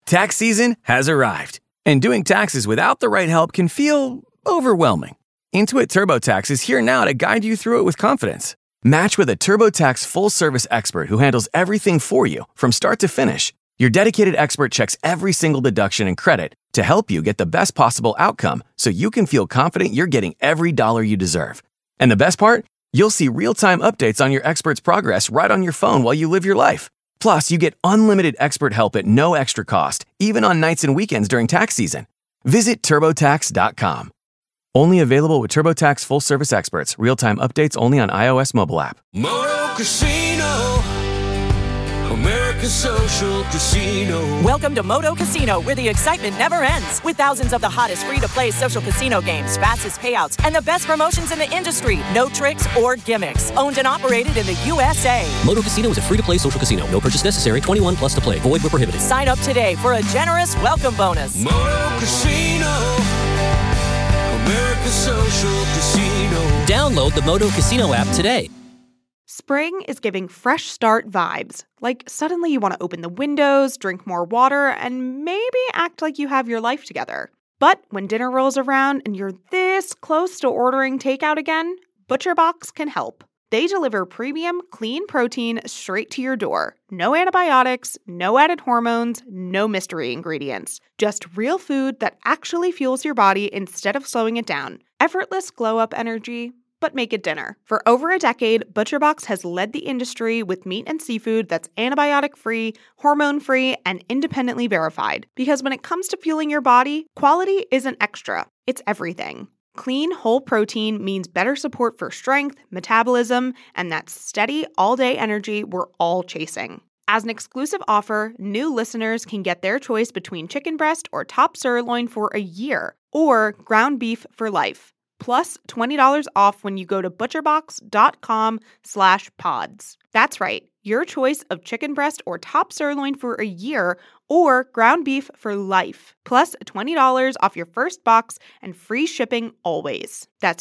Tax season has arrived, and doing taxes without the right help can feel overwhelming. Intuit TurboTax is here now to guide you through it with confidence. Match with a TurboTax full-service expert who handles everything for you from start to finish. Your dedicated expert checks every single deduction and credit to help you get the best possible outcome so you can feel confident you're getting every dollar you deserve. And the best part? You'll see real-time updates on your expert's progress right on your phone while you live your life. Plus, you get unlimited expert help at no extra cost, even on nights and weekends during tax season. Visit TurboTax.com. Only available with TurboTax full-service experts. Real-time updates only on iOS mobile app. Moto Casino, America's social casino. Welcome to Moto Casino, where the excitement never ends. With thousands of the hottest free-to-play social casino games, fastest payouts, and the best promotions in the industry. No tricks or gimmicks. Owned and operated in the USA. Moto Casino is a free-to-play social casino. No purchase necessary. 21 plus to play. Void where prohibited. Sign up today for a generous welcome bonus. Moto Casino, America's social casino. Download the Moto Casino app today. Spring is giving fresh start vibes. Like suddenly you want to open the windows, drink more water, and maybe act like you have your life together. But when dinner rolls around and you're this close to ordering takeout again, ButcherBox can help. They deliver premium, clean protein straight to your door. No antibiotics, no added hormones, no mystery ingredients. Just real food that actually fuels your body instead of slowing it down. Effortless glow-up energy, but make it dinner. For over a decade, ButcherBox has led the industry with meat and seafood that's antibiotic-free, hormone-free, and independently verified. Because when it comes to fueling your body, quality isn't extra, it's everything. Clean, whole protein means better support for strength, metabolism, and that steady, all-day energy we're all chasing. As an exclusive offer, new listeners can get their choice between chicken breast or top sirloin for a year, or ground beef for life. Plus $20 off when you go to butcherbox.com/pods. That's right, your choice of chicken breast or top sirloin for a year or ground beef for life. Plus $20 off your first box and free shipping always. That's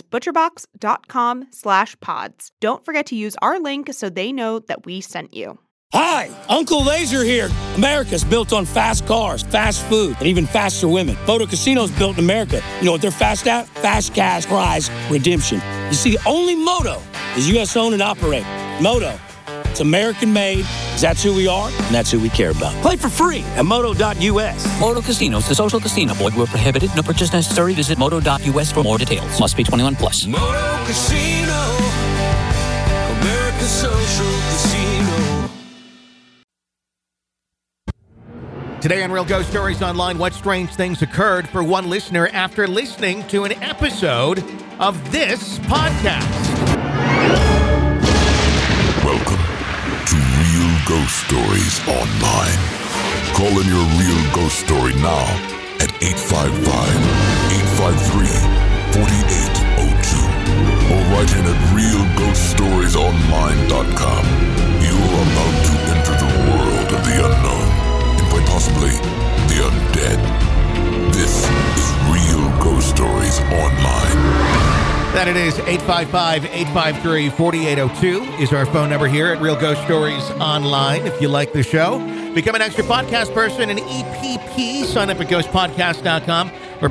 butcherbox.com/pods. Don't forget to use our link so they know that we sent you. Hi, Uncle Laser here. America's built on fast cars, fast food, and even faster women. Moto Casino's built in America. You know what they're fast at? Fast cash prize redemption. You see, only Moto is U.S. owned and operated. Moto, it's American made, 'cause that's who we are, and that's who we care about. Play for free at moto.us. Moto Casino is a social casino. Void where prohibited. No purchase necessary. Visit moto.us for more details. Must be 21 plus. Moto Casino, America's social casino. Today on Real Ghost Stories Online, what strange things occurred for one listener after listening to an episode of this podcast. Welcome to Real Ghost Stories Online. Call in your real ghost story now at 855-853-4802 or write in at realghoststoriesonline.com. You're about to enter the world of the unknown. Possibly the undead. This is Real Ghost Stories Online. That it is. 855-853-4802 is our phone number here at Real Ghost Stories Online. If you like the show, become an extra podcast person, an EPP. Sign up at ghostpodcast.com or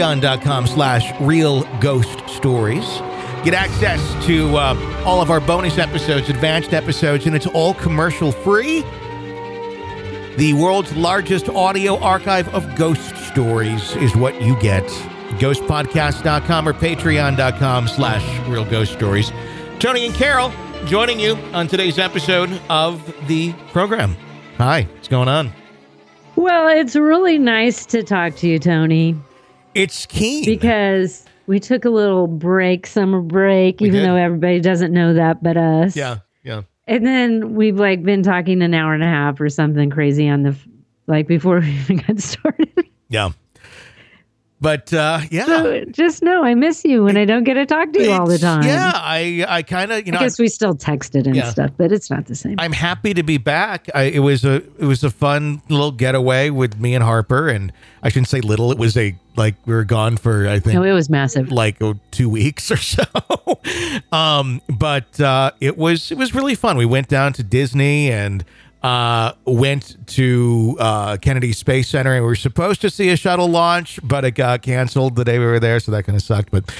patreon.com/realghoststories. Get access to all of our bonus episodes, advanced episodes, and it's all commercial free. The world's largest audio archive of ghost stories is what you get. Ghostpodcast.com or patreon.com/realghoststories. Tony and Carol joining you on today's episode of the program. Hi, what's going on? Well, it's really nice to talk to you, Tony. It's keen. Because we took a little break, summer break, even though everybody doesn't know that but us. Yeah. And then we've been talking an hour and a half or something crazy on the, before we even got started. Yeah. But, yeah. So just know I miss you when I don't get to talk to you all the time. Yeah, I kind of, I guess we still texted and stuff, but it's not the same. I'm happy to be back. It was a fun little getaway with me and Harper, and I shouldn't say little. It was we were gone for, I think. No, it was massive. 2 weeks or so. But it was really fun. We went down to Disney and went to Kennedy Space Center, and we were supposed to see a shuttle launch, but it got canceled the day we were there, so that kind of sucked. But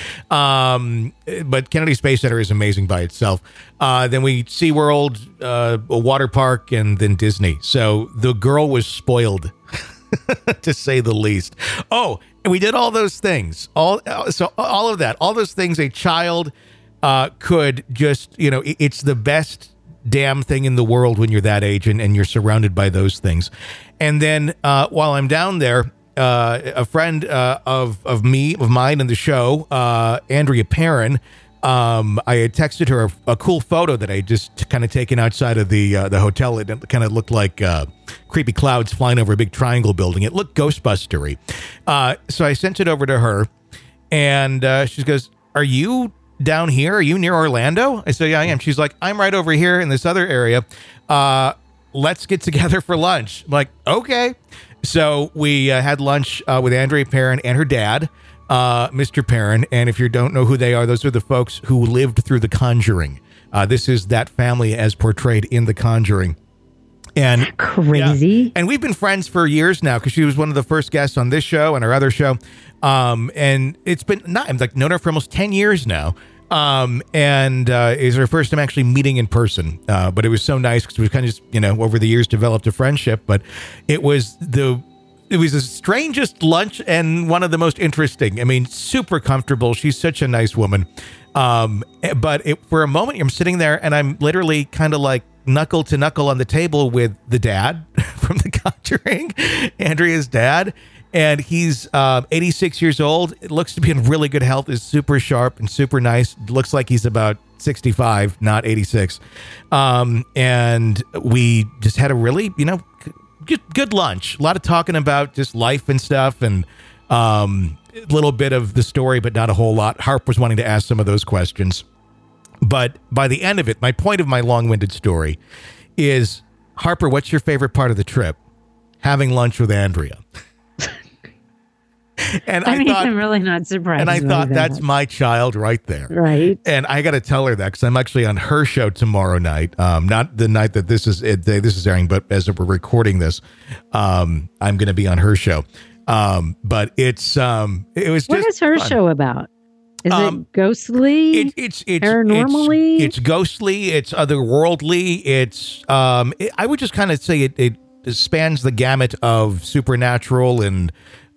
Kennedy Space Center is amazing by itself. Then we SeaWorld, a water park, and then Disney. So the girl was spoiled, to say the least. Oh, and we did all those things. All of that, all those things a child could just, it's the best damn thing in the world when you're that age and you're surrounded by those things. And then while I'm down there, a friend of mine in the show, Andrea Perrin, I had texted her a cool photo that I just kind of taken outside of the hotel. It kind of looked like creepy clouds flying over a big triangle building. It looked Ghostbustery. So I sent it over to her, and she goes, "Are you down here? Are you near Orlando?" I said, "Yeah, I am." She's like, "I'm right over here in this other area. Let's get together for lunch." I'm like, okay. So we had lunch with Andrea Perrin and her dad, Mr. Perrin. And if you don't know who they are, those are the folks who lived through The Conjuring. This is that family as portrayed in The Conjuring. And crazy. Yeah, and we've been friends for years now because she was one of the first guests on this show and our other show. And it's been known her for almost 10 years now. And is her first time actually meeting in person. But it was so nice because we kind of just, over the years developed a friendship. But it was the strangest lunch and one of the most interesting. I mean, super comfortable. She's such a nice woman. But for a moment, I'm sitting there and I'm literally kind of like knuckle to knuckle on the table with the dad from The Conjuring, Andrea's dad. And he's 86 years old. It looks to be in really good health. Is super sharp and super nice. Looks like he's about 65, not 86. And we just had a really, good lunch. A lot of talking about just life and stuff, and a little bit of the story, but not a whole lot. Harp was wanting to ask some of those questions. But by the end of it, my point of my long-winded story is, Harper, what's your favorite part of the trip? Having lunch with Andrea. And I thought, I'm really not surprised. And I thought, that's my child right there. Right. And I got to tell her that because I'm actually on her show tomorrow night. Not the night that this is airing, but as we're recording this, I'm going to be on her show. But it was just What is her fun. Show about? Is it ghostly? It's paranormally? It's ghostly. It's otherworldly. It's I would just kind of say it spans the gamut of supernatural and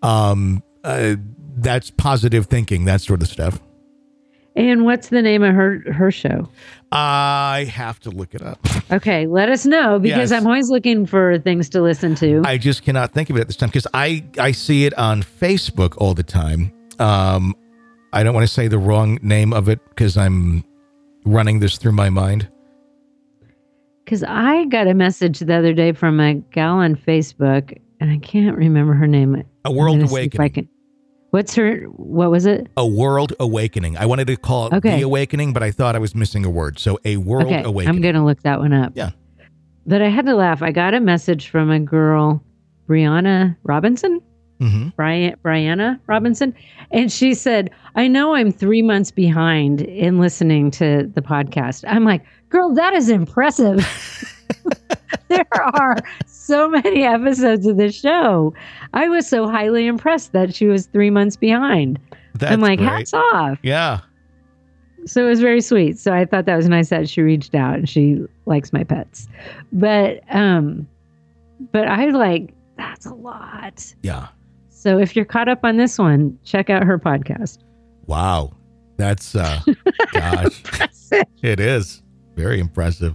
that's positive thinking, that sort of stuff. And what's the name of her show? I have to look it up. Okay, let us know because Yes. I'm always looking for things to listen to. I just cannot think of it at this time because I see it on Facebook all the time. I don't want to say the wrong name of it because I'm running this through my mind. Because I got a message the other day from a gal on Facebook, and I can't remember her name. A World Awakening. What was it? A World Awakening. I wanted to call it The Awakening, but I thought I was missing a word. So A World Awakening. I'm going to look that one up. Yeah. But I had to laugh. I got a message from a girl, Brianna Robinson. Mm-hmm. Brianna Robinson. And she said, I know I'm 3 months behind in listening to the podcast. I'm like, girl, that is impressive. There are so many episodes of this show. I was so highly impressed that she was 3 months behind. That's I'm like, great. hats off. Yeah. So it was very sweet. So I thought that was nice that she reached out and she likes my pets. But I like, that's a lot. Yeah. So if you're caught up on this one, check out her podcast. Wow. That's, gosh, it is very impressive.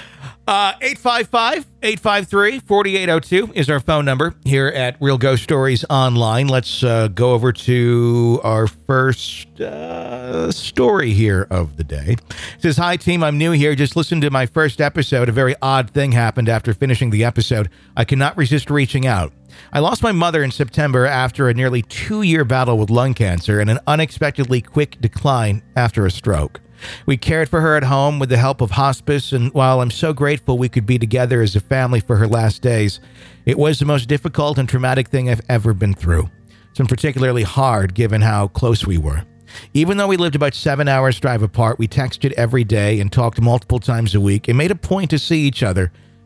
855-853-4802 is our phone number here at Real Ghost Stories Online. Let's go over to our first story here of the day. It says, hi, team. I'm new here. Just listened to my first episode. A very odd thing happened after finishing the episode. I could not resist reaching out. I lost my mother in September after a nearly 2-year battle with lung cancer and an unexpectedly quick decline after a stroke. We cared for her at home with the help of hospice, and while I'm so grateful we could be together as a family for her last days, it was the most difficult and traumatic thing I've ever been through. It's been particularly hard given how close we were. Even though we lived about 7 hours drive apart, we texted every day and talked multiple times a week and made a point to see each other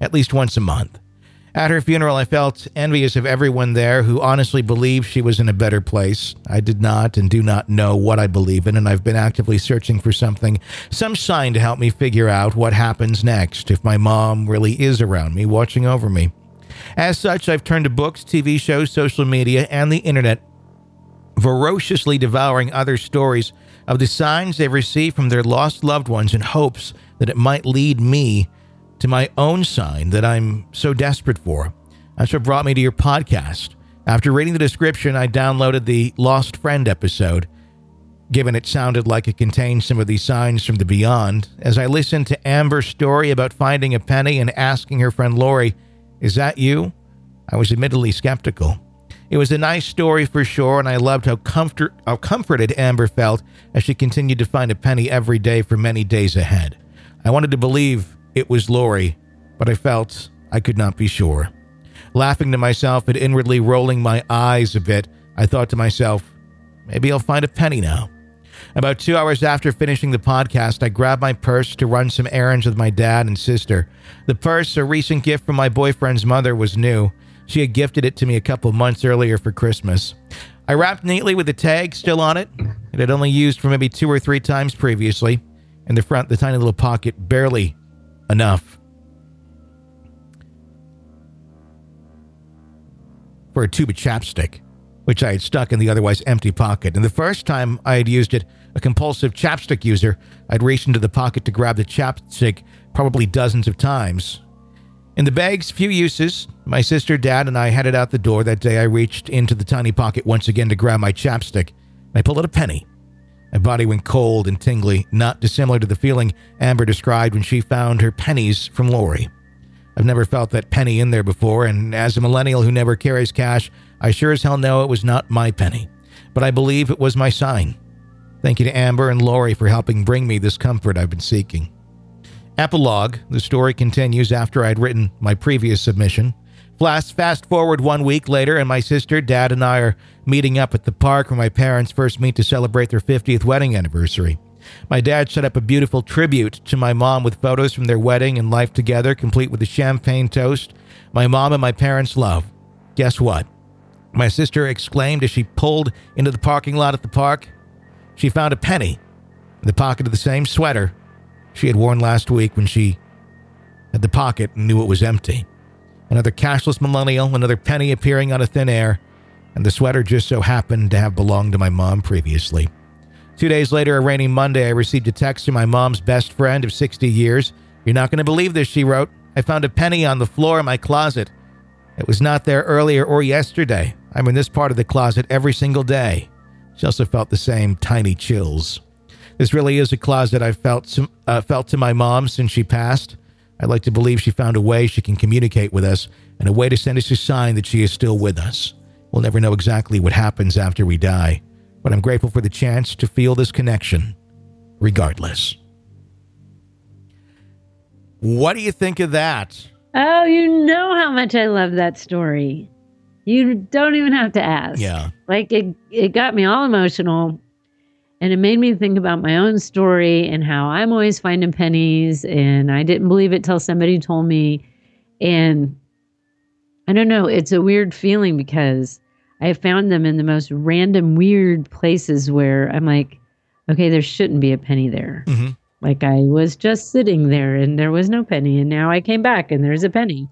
at least once a month. At her funeral, I felt envious of everyone there who honestly believed she was in a better place. I did not and do not know what I believe in, and I've been actively searching for some sign to help me figure out what happens next if my mom really is around me, watching over me. As such, I've turned to books, TV shows, social media, and the internet, voraciously devouring other stories of the signs they've received from their lost loved ones in hopes that it might lead me to my own sign that I'm so desperate for. That's what brought me to your podcast. After reading the description, I downloaded the Lost Friend episode, given it sounded like it contained some of these signs from the beyond. As I listened to Amber's story about finding a penny and asking her friend Lori, "Is that you?" I was admittedly skeptical. It was a nice story for sure, and I loved how comforted Amber felt as she continued to find a penny every day for many days ahead. I wanted to believe it was Lori, but I felt I could not be sure. Laughing to myself and inwardly rolling my eyes a bit, I thought to myself, maybe I'll find a penny now. About 2 hours after finishing the podcast, I grabbed my purse to run some errands with my dad and sister. The purse, a recent gift from my boyfriend's mother, was new. She had gifted it to me a couple months earlier for Christmas. I wrapped neatly with the tag still on it. It had only used for maybe 2 or 3 times previously. In the front, the tiny little pocket, barely enough for a tube of chapstick, which I had stuck in the otherwise empty pocket. And the first time I had used it, a compulsive chapstick user, I'd reached into the pocket to grab the chapstick probably dozens of times. In the bag's few uses, my sister, dad, and I headed out the door. That day I reached into the tiny pocket once again to grab my chapstick. I pulled out a penny. My body went cold and tingly, not dissimilar to the feeling Amber described when she found her pennies from Lori. I've never felt that penny in there before, and as a millennial who never carries cash, I sure as hell know it was not my penny. But I believe it was my sign. Thank you to Amber and Lori for helping bring me this comfort I've been seeking. Epilogue. The story continues after I'd written my previous submission. Fast forward 1 week later, and my sister, dad, and I are meeting up at the park where my parents first meet to celebrate their 50th wedding anniversary. My dad set up a beautiful tribute to my mom with photos from their wedding and life together, complete with a champagne toast my mom and my parents love. Guess what? My sister exclaimed as she pulled into the parking lot at the park. She found a penny in the pocket of the same sweater she had worn last week when she had the pocket and knew it was empty. Another cashless millennial, another penny appearing out of thin air, and the sweater just so happened to have belonged to my mom previously. 2 days later, a rainy Monday, I received a text from my mom's best friend of 60 years. "You're not going to believe this," she wrote. "I found a penny on the floor in my closet. It was not there earlier or yesterday. I'm in this part of the closet every single day." She also felt the same tiny chills. This really is a closet I've felt to my mom since she passed. I'd like to believe she found a way she can communicate with us and a way to send us a sign that she is still with us. We'll never know exactly what happens after we die, but I'm grateful for the chance to feel this connection, regardless. What do you think of that? Oh, you know how much I love that story. You don't even have to ask. Yeah. Like it got me all emotional. And it made me think about my own story and how I'm always finding pennies. And I didn't believe it till somebody told me. And I don't know, it's a weird feeling because I found them in the most random, weird places where I'm like, okay, there shouldn't be a penny there. Mm-hmm. Like I was just sitting there and there was no penny. And now I came back and there's a penny.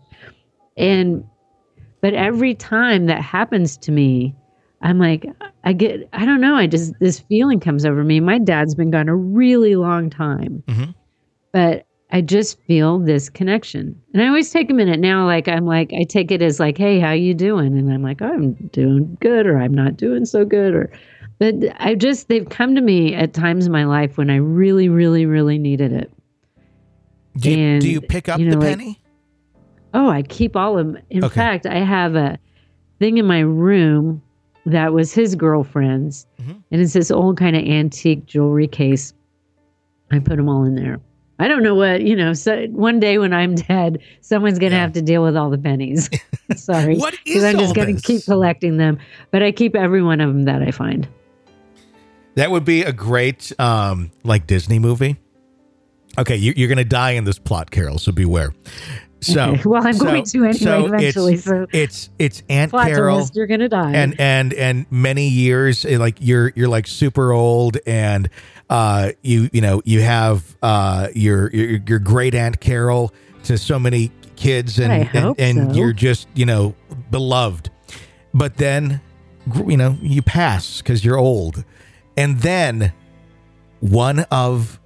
But every time that happens to me, I'm like, this feeling comes over me. My dad's been gone a really long time, but I just feel this connection. And I always take a minute now. I take it as like, hey, how you doing? And I'm like, oh, I'm doing good, or I'm not doing so good. But they've come to me at times in my life when I really, really, really needed it. Do you pick up the penny? I keep all of them. In fact, I have a thing in my room that was his girlfriend's. And it's this old kind of antique jewelry case. I put them all in there. I don't know what, so one day when I'm dead, someone's going to have to deal with all the pennies. Sorry. What is I'm just going to keep collecting them. But I keep every one of them that I find. That would be a great, Disney movie. Okay, you're going to die in this plot, Carol, so beware. So, Okay. Well, I'm going to anyway eventually. So it's Aunt plot Carol, twist, you're gonna die. and many years, like you're like super old, and you have your great Aunt Carol to so many kids, and you're just beloved. But then you pass because you're old, and then one of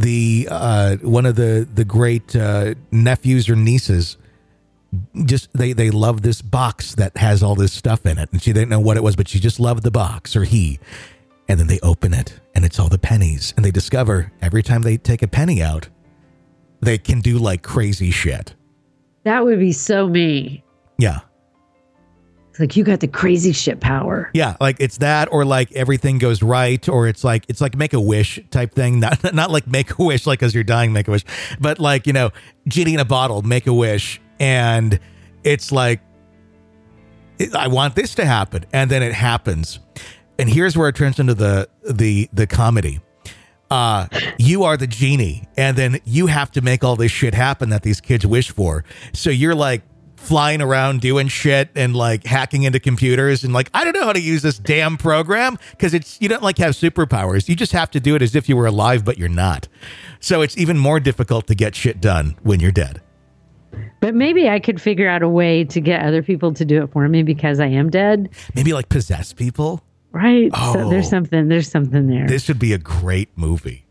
the great nephews or nieces, just they love this box that has all this stuff in it, and she didn't know what it was, but she just loved the box, or he. And then they open it, and it's all the pennies, and they discover every time they take a penny out, they can do like crazy shit. That would be so me. Yeah. It's like, you got the crazy shit power. Yeah, like it's that, or like everything goes right, or it's like Make-A-Wish type thing. Not like Make-A-Wish, like as you're dying, Make-A-Wish, but like, Genie in a bottle, Make-A-Wish, and it's like, I want this to happen, and then it happens. And here's where it turns into the comedy. You are the genie, and then you have to make all this shit happen that these kids wish for. So you're like flying around doing shit and like hacking into computers and like, I don't know how to use this damn program, because you don't like have superpowers. You just have to do it as if you were alive, but you're not. So it's even more difficult to get shit done when you're dead. But maybe I could figure out a way to get other people to do it for me because I am dead. Maybe like possess people. Right. Oh, so there's something there. This would be a great movie.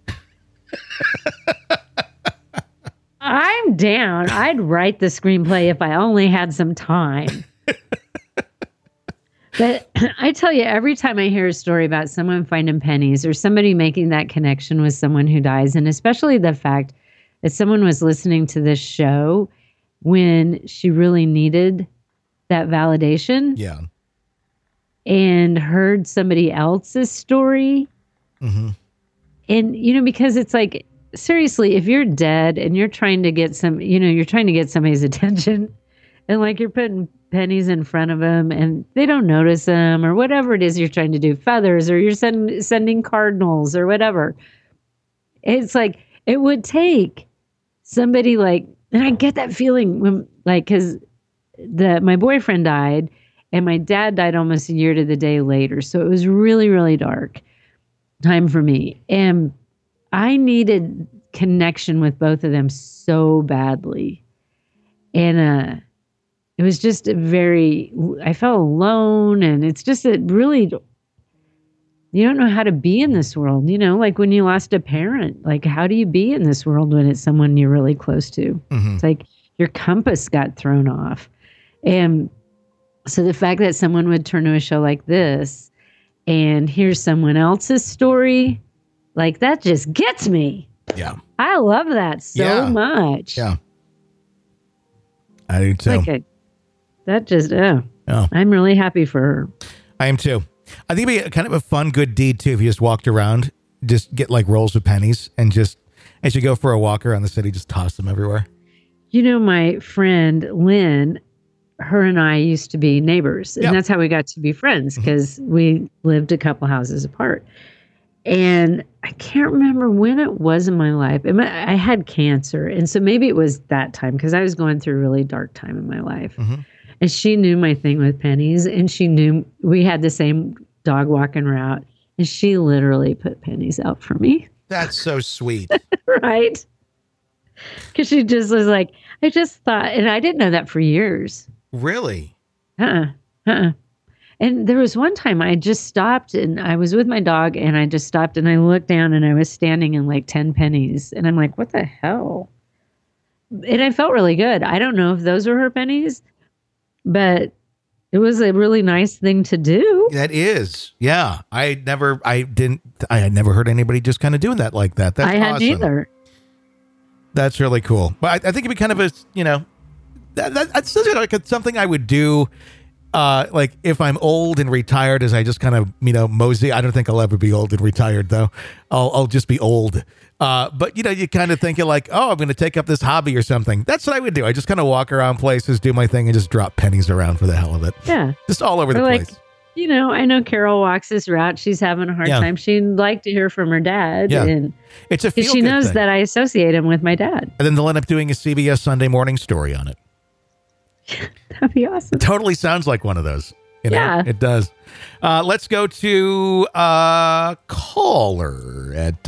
I'm down. I'd write the screenplay if I only had some time. But I tell you, every time I hear a story about someone finding pennies or somebody making that connection with someone who dies, and especially the fact that someone was listening to this show when she really needed that validation. Yeah. And heard somebody else's story. Mm-hmm. And, because it's like, seriously, if you're dead and you're trying to get you're trying to get somebody's attention, and like you're putting pennies in front of them and they don't notice them, or whatever it is you're trying to do, feathers, or you're sending cardinals or whatever. It's like, it would take somebody like, and I get that feeling when, like, because my boyfriend died, and my dad died almost a year to the day later. So it was really, really dark time for me. And I needed connection with both of them so badly. And it was just I felt alone. And it's just that really, you don't know how to be in this world. Like when you lost a parent, like how do you be in this world when it's someone you're really close to? Mm-hmm. It's like your compass got thrown off. And so the fact that someone would turn to a show like this and hear someone else's story, like that just gets me. Yeah. I love that so much. Yeah. I do too. I'm really happy for her. I am too. I think it'd be kind of a fun, good deed too if you just walked around, just get like rolls of pennies and just, as you go for a walk around the city, just toss them everywhere. My friend Lynn, her and I used to be neighbors, and that's how we got to be friends, because we lived a couple houses apart. And I can't remember when it was in my life. I had cancer, and so maybe it was that time, because I was going through a really dark time in my life. Mm-hmm. And she knew my thing with pennies, and she knew we had the same dog walking route, and she literally put pennies out for me. That's so sweet. Right? Because she just was like, I just thought, and I didn't know that for years. Really? And there was one time I just stopped, and I was with my dog, and I just stopped and I looked down, and I was standing in like 10 pennies, and I'm like, what the hell? And I felt really good. I don't know if those were her pennies, but it was a really nice thing to do. That is. Yeah. I had never heard anybody just kind of doing that like that. That's awesome. I hadn't either. That's really cool. But I think it'd be kind of a, that's like something I would do. Like if I'm old and retired, as I just kind of, mosey. I don't think I'll ever be old and retired though. I'll just be old. But you kind of think you're like, oh, I'm going to take up this hobby or something. That's what I would do. I just kind of walk around places, do my thing, and just drop pennies around for the hell of it. Yeah. Just all over the place. I know Carol walks this route. She's having a hard time. She'd like to hear from her dad. Yeah. And it's a feel-good she knows thing. that I associate him with my dad. And then they'll end up doing a CBS Sunday Morning story on it. That'd be awesome. Totally sounds like one of those. You know? Yeah. It does. Let's go to caller at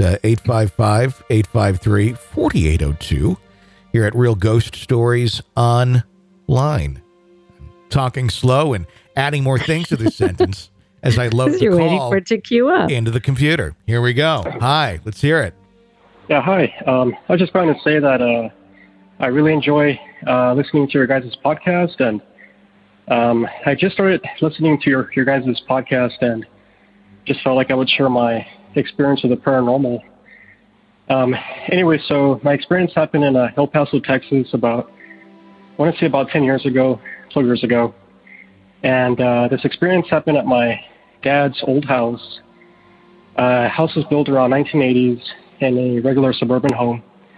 855-853-4802 here at Real Ghost Stories Online. Talking slow and adding more things to this sentence as I load the You're waiting call for it to queue up. into the computer. Here we go. Hi, let's hear it. Yeah, hi. I was just going to say that I really enjoy listening to your guys' podcast, and I just started listening to your guys' podcast and just felt like I would share my experience with the paranormal. Anyway, so my experience happened in El Paso, Texas about 10 years ago, 12 years ago. And this experience happened at my dad's old house. House was built around 1980s in a regular suburban home.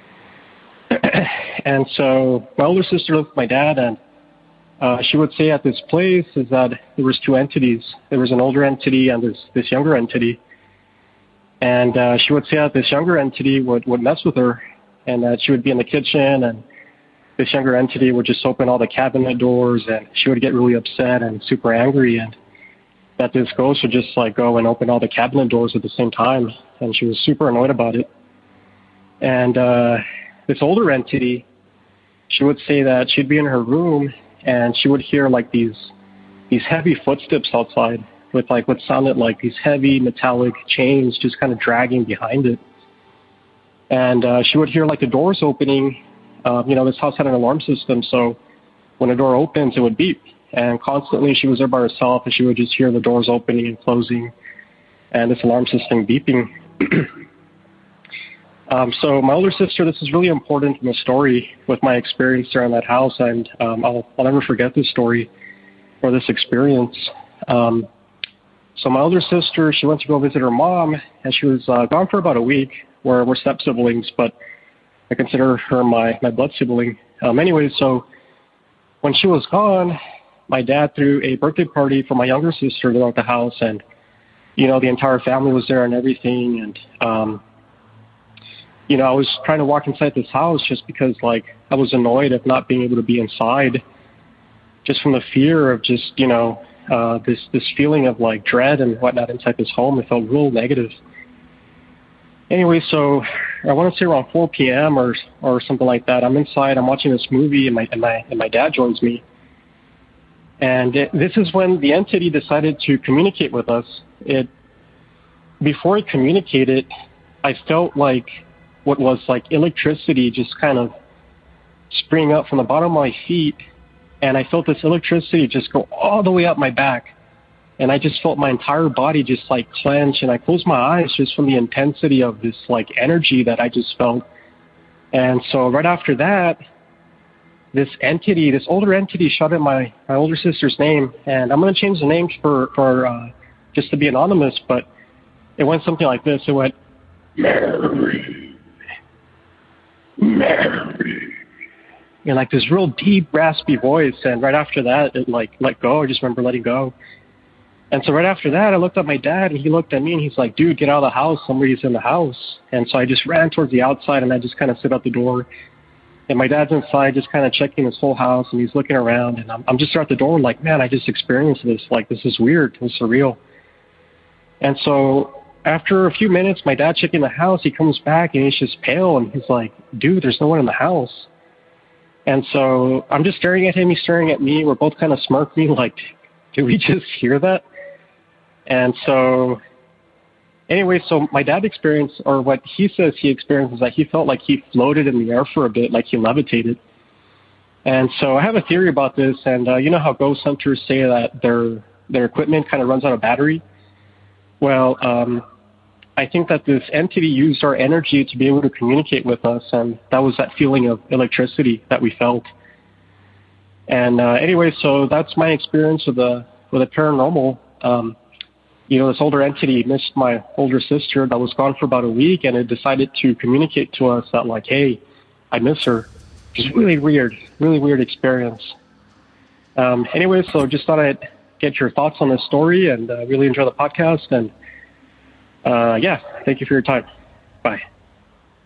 And so my older sister lived with my dad, and she would say at this place is that there was two entities. There was an older entity and this younger entity. And she would say that this younger entity would mess with her, and that she would be in the kitchen, and this younger entity would just open all the cabinet doors, and she would get really upset and super angry, and that this ghost would just like go and open all the cabinet doors at the same time, and she was super annoyed about it. And this older entity, she would say that she'd be in her room and she would hear like these heavy footsteps outside with like what sounded like these heavy metallic chains just kind of dragging behind it. And she would hear like the doors opening. This house had an alarm system, so when a door opens, it would beep. And constantly she was there by herself, and she would just hear the doors opening and closing and this alarm system beeping. So my older sister, this is really important in the story with my experience there in that house, and I'll never forget this story or this experience. So my older sister, she went to go visit her mom, and she was gone for about a week. We're step-siblings, but I consider her my blood sibling. Anyway, so when she was gone, my dad threw a birthday party for my younger sister there at the house, and, the entire family was there and everything, and I was trying to walk inside this house just because, like, I was annoyed of not being able to be inside, just from the fear of just, this feeling of, like, dread and whatnot inside this home. It felt real negative. Anyway, so I want to say around 4 p.m. or something like that. I'm inside. I'm watching this movie, and my dad joins me. And this is when the entity decided to communicate with us. Before it communicated, I felt like what was like electricity just kind of spring up from the bottom of my feet, and I felt this electricity just go all the way up my back, and I just felt my entire body just like clench, and I closed my eyes just from the intensity of this like energy that I just felt. And so right after that, this older entity shouted my older sister's name, and I'm going to change the name for just to be anonymous, but it went something like this. It went, Mary. Mary, and like this real deep, raspy voice. And right after that, it like let go. I just remember letting go. And so right after that, I looked at my dad, and he looked at me, and he's like, "Dude, get out of the house. Somebody's in the house." And so I just ran towards the outside, and I just kind of sit at the door. And my dad's inside, just kind of checking his whole house, and he's looking around. And I'm just at the door, like, man, I just experienced this. Like, this is weird. It's surreal. And so after a few minutes, my dad checking the house, he comes back, and he's just pale, and he's like, dude, there's no one in the house. And so I'm just staring at him, he's staring at me, we're both kind of smirking, like, did we just hear that? And so, anyway, so my dad experienced, or what he says he experienced, is that he felt like he floated in the air for a bit, like he levitated. And so I have a theory about this, and you know how ghost hunters say that their equipment kind of runs out of battery? Well, I think that this entity used our energy to be able to communicate with us, and that was that feeling of electricity that we felt. And anyway, so that's my experience with the paranormal. This older entity missed my older sister that was gone for about a week, and it decided to communicate to us that, like, hey, I miss her. Just really weird experience. Anyway, so just thought I'd get your thoughts on this story, and really enjoy the podcast. And thank you for your time. Bye.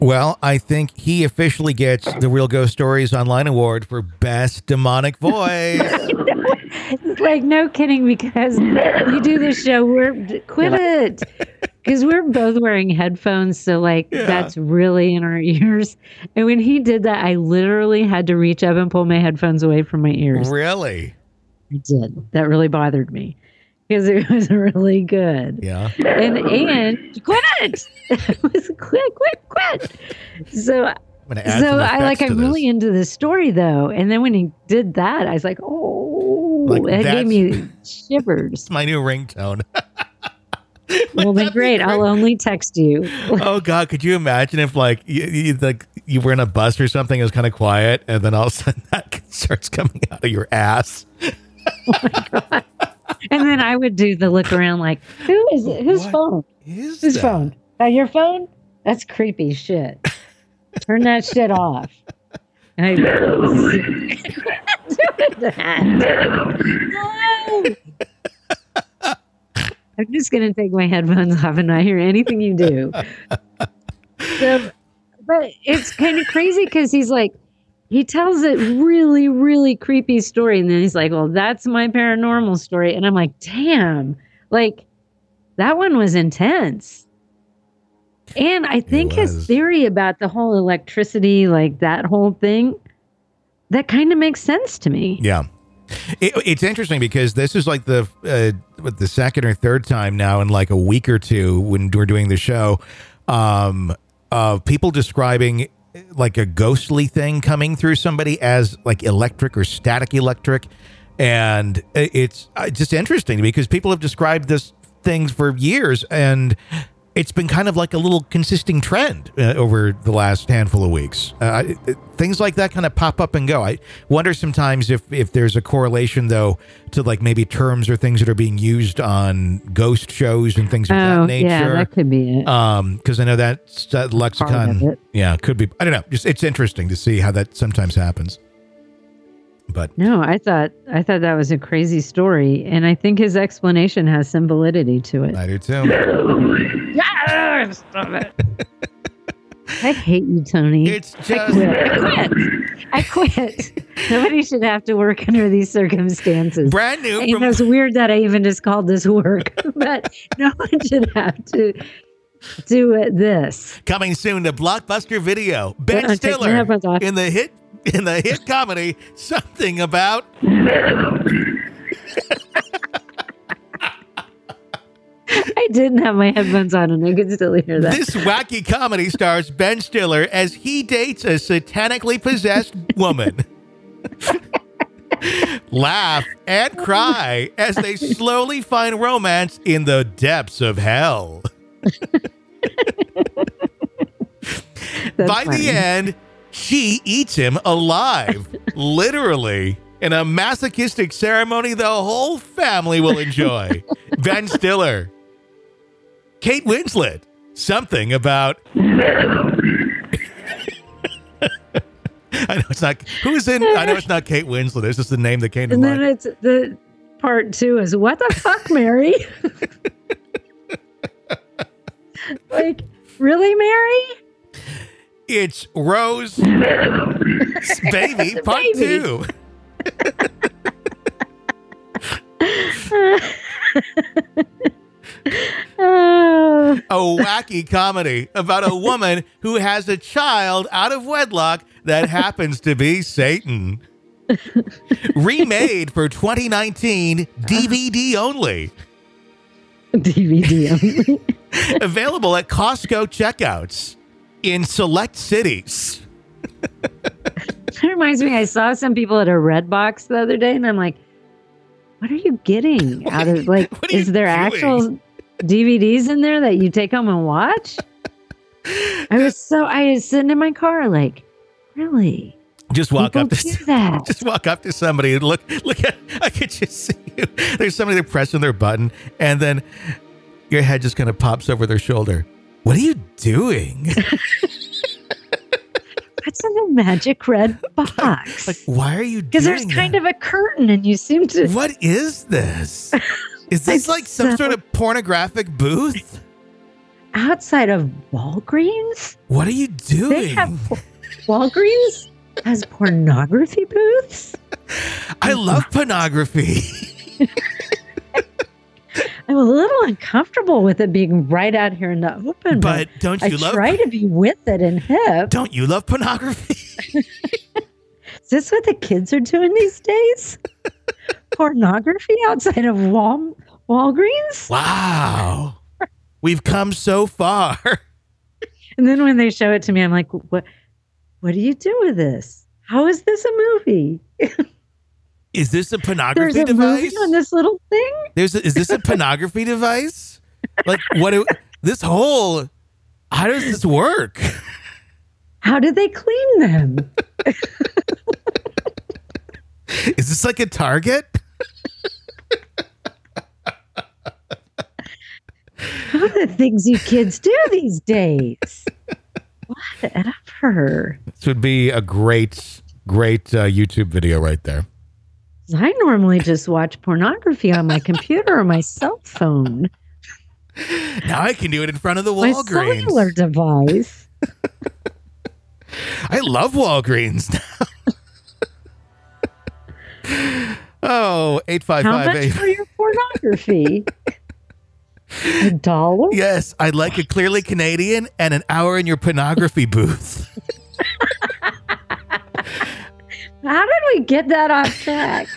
Well, I think he officially gets the Real Ghost Stories Online Award for Best Demonic Voice. Like, no kidding, because you do this show, quit it. Because we're both wearing headphones, so that's really in our ears. And when he did that, I literally had to reach up and pull my headphones away from my ears. Really? I did. That really bothered me because it was really good. Yeah. And quit it. It was quit. So I'm really into this story though. And then when he did that, I was like, oh, it gave me shivers. It's my new ringtone. Well, then great. I'll only text you. Oh God, could you imagine if you were in a bus or something, it was kind of quiet, and then all of a sudden that starts coming out of your ass. Oh my God. And then I would do the look around like, who is it? Whose phone? Whose phone? Your phone? That's creepy shit. Turn that shit off. And doing that. No. I'm just going to take my headphones off and not hear anything you do. So, but it's kind of crazy because he tells a really, really creepy story. And then he's like, well, that's my paranormal story. And I'm like, damn, that one was intense. And I think his theory about the whole electricity, that whole thing, that kind of makes sense to me. Yeah. It's interesting because this is the second or third time now in a week or two when we're doing the show, people describing a ghostly thing coming through somebody as electric or static electric. And it's just interesting because people have described this things for years, and it's been kind of a little consistent trend over the last handful of weeks. Things like that kind of pop up and go. I wonder sometimes if there's a correlation, though, to maybe terms or things that are being used on ghost shows and things of that nature. Yeah, that could be it. Because I know that lexicon. Yeah, could be. I don't know. Just it's interesting to see how that sometimes happens. But no, I thought that was a crazy story, and I think his explanation has some validity to it. I do too. Yeah, stop it. I hate you, Tony. It's just I quit. Nobody should have to work under these circumstances. Brand new. It was weird that I even just called this work, but no one should have to do this. Coming soon to Blockbuster Video. Ben Stiller in the hit comedy Something About. I didn't have my headphones on and I could still hear that. This wacky comedy stars Ben Stiller as he dates a satanically possessed woman. Laugh and cry as they slowly find romance in the depths of hell. By the end, she eats him alive, literally, in a masochistic ceremony the whole family will enjoy. Ben Stiller. Kate Winslet. Something About. I know it's not. Who's in? I know it's not Kate Winslet. It's just the name that came to mind. And then it's the part 2 is what the fuck, Mary? Really, Mary? It's Rose Baby Part 2. A wacky comedy about a woman who has a child out of wedlock that happens to be Satan. Remade for 2019, DVD only. DVD only. Available at Costco checkouts in select cities. That reminds me, I saw some people at a Redbox the other day, and I'm like, what are you getting out of, is there actual DVDs in there that you take home and watch? I was sitting in my car really? Just walk up to that. Just walk up to somebody and look at. I could just see you. There's somebody that pressing their button, and then your head just kind of pops over their shoulder. What are you doing? What's in the magic red box? Why are you doing that? Because there's kind of a curtain, and you seem to. What is this? Is this some sort of pornographic booth? outside of Walgreens? What are you They doing? have Walgreens has pornography booths? I love pornography. I'm a little uncomfortable with it being right out here in the open. But don't you I love try to be with it and hip. Don't you love pornography? Is this what the kids are doing these days? Pornography outside of Walgreens? Wow. We've come so far. And then when they show it to me, I'm like, what do you do with this? How is this a movie? Is this a pornography There's a device? movie on this little thing? Is this a pornography device? Like how does this work? How did they clean them? Is this like a Target? What are the things you kids do these days? Whatever. This would be a great YouTube video right there. I normally just watch pornography on my computer or my cell phone. Now I can do it in front of the My Walgreens. cellular device. I love Walgreens now. Oh, How much 855-8. for your pornography? $1? Yes, I'd like a Clearly Canadian and an hour in your pornography booth. How did we get that off track?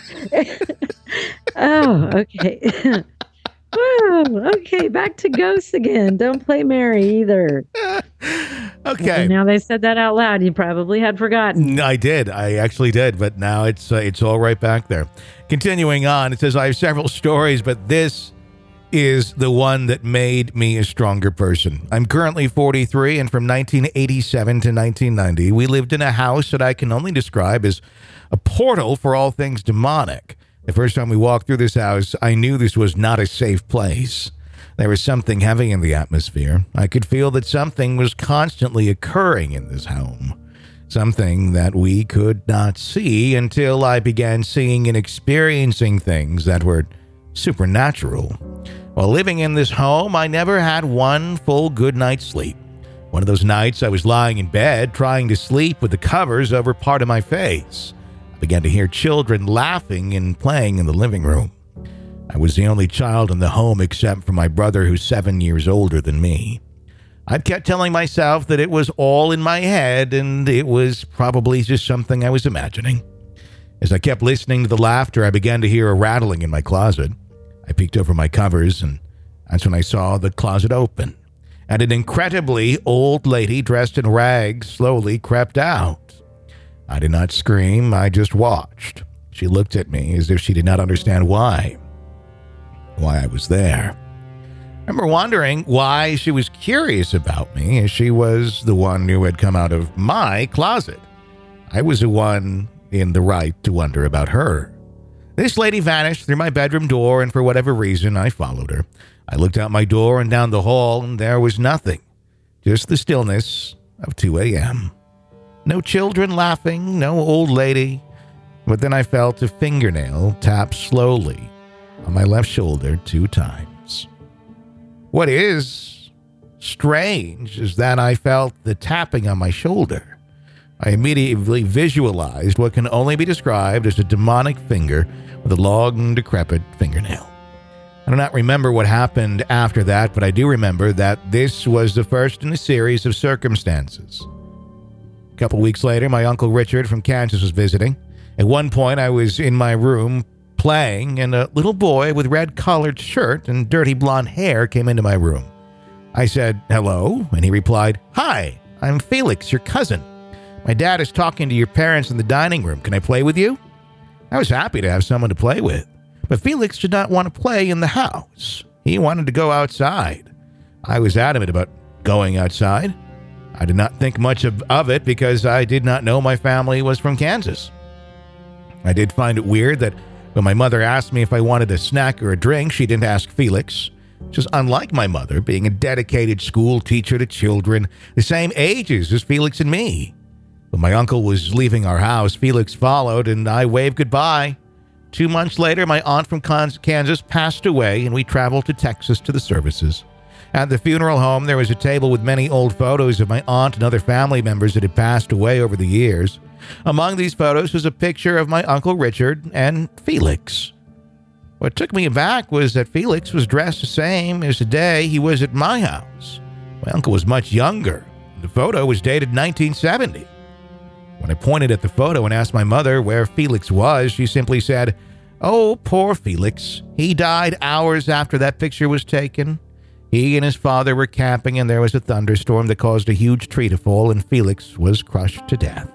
Oh, okay. Whoa, okay, back to ghosts again. Don't play Mary either. Okay. Now they said that out loud. You probably had forgotten. I did. I actually did. But now it's all right back there. Continuing on, it says, I have several stories, but this is the one that made me a stronger person. I'm currently 43, and from 1987 to 1990, we lived in a house that I can only describe as a portal for all things demonic. The first time we walked through this house, I knew this was not a safe place. There was something heavy in the atmosphere. I could feel that something was constantly occurring in this home. Something that we could not see until I began seeing and experiencing things that were supernatural. While living in this home, I never had one full good night's sleep. One of those nights, I was lying in bed, trying to sleep with the covers over part of my face. I began to hear children laughing and playing in the living room. I was the only child in the home except for my brother, who's 7 years older than me. I kept telling myself that it was all in my head and it was probably just something I was imagining. As I kept listening to the laughter, I began to hear a rattling in my closet. I peeked over my covers, and that's when I saw the closet open, and an incredibly old lady dressed in rags slowly crept out. I did not scream, I just watched. She looked at me as if she did not understand why I was there. I remember wondering why she was curious about me, as she was the one who had come out of my closet. I was the one in the right to wonder about her. This lady vanished through my bedroom door, and for whatever reason, I followed her. I looked out my door and down the hall, and there was nothing. Just the stillness of 2 a.m. No children laughing, no old lady. But then I felt a fingernail tap slowly on my left shoulder 2 times. What is strange is that I felt the tapping on my shoulder. I immediately visualized what can only be described as a demonic finger with a long, decrepit fingernail. I do not remember what happened after that, but I do remember that this was the first in a series of circumstances. A couple weeks later, my Uncle Richard from Kansas was visiting. At one point, I was in my room playing, and a little boy with red-collared shirt and dirty blonde hair came into my room. I said, "Hello," and he replied, "Hi, I'm Felix, your cousin. My dad is talking to your parents in the dining room. Can I play with you?" I was happy to have someone to play with, but Felix did not want to play in the house. He wanted to go outside. I was adamant about going outside. I did not think much of it because I did not know my family was from Kansas. I did find it weird that when my mother asked me if I wanted a snack or a drink, she didn't ask Felix, which is unlike my mother, being a dedicated school teacher to children the same ages as Felix and me. When my uncle was leaving our house, Felix followed, and I waved goodbye. 2 months later, my aunt from Kansas passed away, and we traveled to Texas to the services. At the funeral home, there was a table with many old photos of my aunt and other family members that had passed away over the years. Among these photos was a picture of my Uncle Richard and Felix. What took me aback was that Felix was dressed the same as the day he was at my house. My uncle was much younger. The photo was dated 1970. When I pointed at the photo and asked my mother where Felix was, she simply said, "Oh, poor Felix. He died hours after that picture was taken. He and his father were camping and there was a thunderstorm that caused a huge tree to fall and Felix was crushed to death."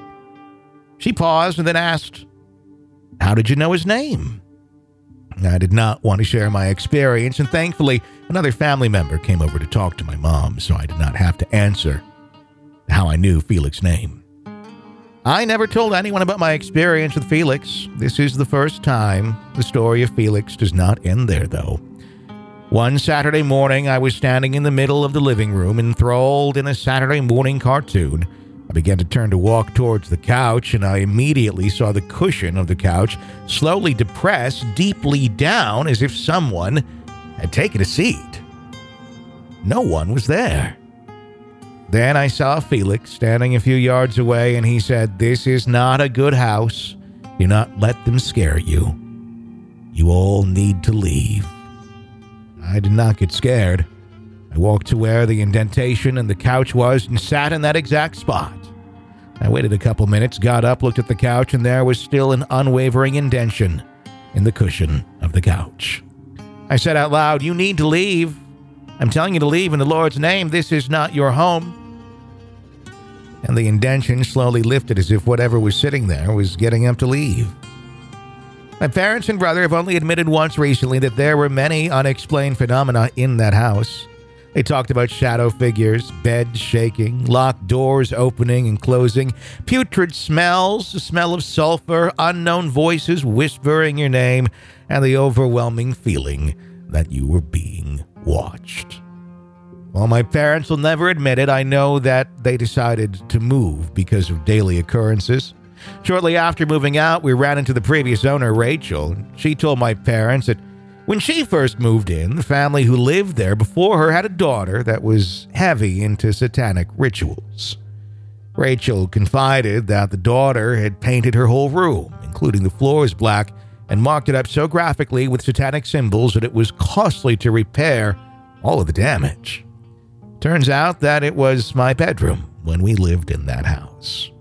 She paused and then asked, "How did you know his name?" I did not want to share my experience, and thankfully, another family member came over to talk to my mom, so I did not have to answer how I knew Felix's name. I never told anyone about my experience with Felix. This is the first time. The story of Felix does not end there, though. One Saturday morning, I was standing in the middle of the living room, enthralled in a Saturday morning cartoon. I began to turn to walk towards the couch, and I immediately saw the cushion of the couch slowly depress deeply down as if someone had taken a seat. No one was there. Then I saw Felix standing a few yards away, and he said, "This is not a good house. Do not let them scare you. You all need to leave." I did not get scared. I walked to where the indentation in the couch was and sat in that exact spot. I waited a couple minutes, got up, looked at the couch, and there was still an unwavering indentation in the cushion of the couch. I said out loud, "You need to leave. I'm telling you to leave in the Lord's name. This is not your home." And the indentation slowly lifted as if whatever was sitting there was getting up to leave. My parents and brother have only admitted once recently that there were many unexplained phenomena in that house. They talked about shadow figures, beds shaking, locked doors opening and closing, putrid smells, the smell of sulfur, unknown voices whispering your name, and the overwhelming feeling that you were being watched. While my parents will never admit it, I know that they decided to move because of daily occurrences. Shortly after moving out, we ran into the previous owner, Rachel. She told my parents that when she first moved in, the family who lived there before her had a daughter that was heavy into satanic rituals. Rachel confided that the daughter had painted her whole room, including the floors, black, and marked it up so graphically with satanic symbols that it was costly to repair all of the damage. Turns out that it was my bedroom when we lived in that house.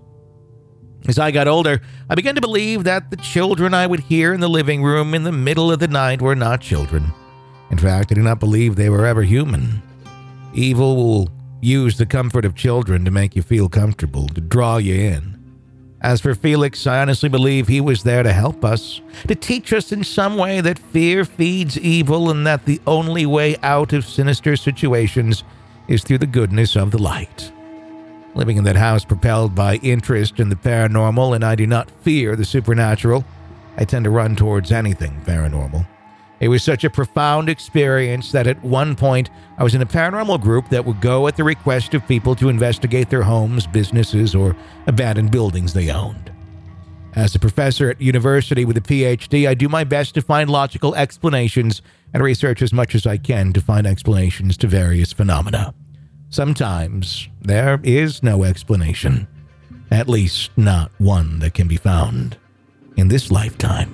As I got older, I began to believe that the children I would hear in the living room in the middle of the night were not children. In fact, I do not believe they were ever human. Evil will use the comfort of children to make you feel comfortable, to draw you in. As for Felix, I honestly believe he was there to help us, to teach us in some way that fear feeds evil and that the only way out of sinister situations is through the goodness of the light. Living in that house propelled by interest in the paranormal, and I do not fear the supernatural. I tend to run towards anything paranormal. It was such a profound experience that at one point I was in a paranormal group that would go at the request of people to investigate their homes, businesses, or abandoned buildings they owned. As a professor at university with a PhD, I do my best to find logical explanations and research as much as I can to find explanations to various phenomena. Sometimes there is no explanation, at least not one that can be found in this lifetime.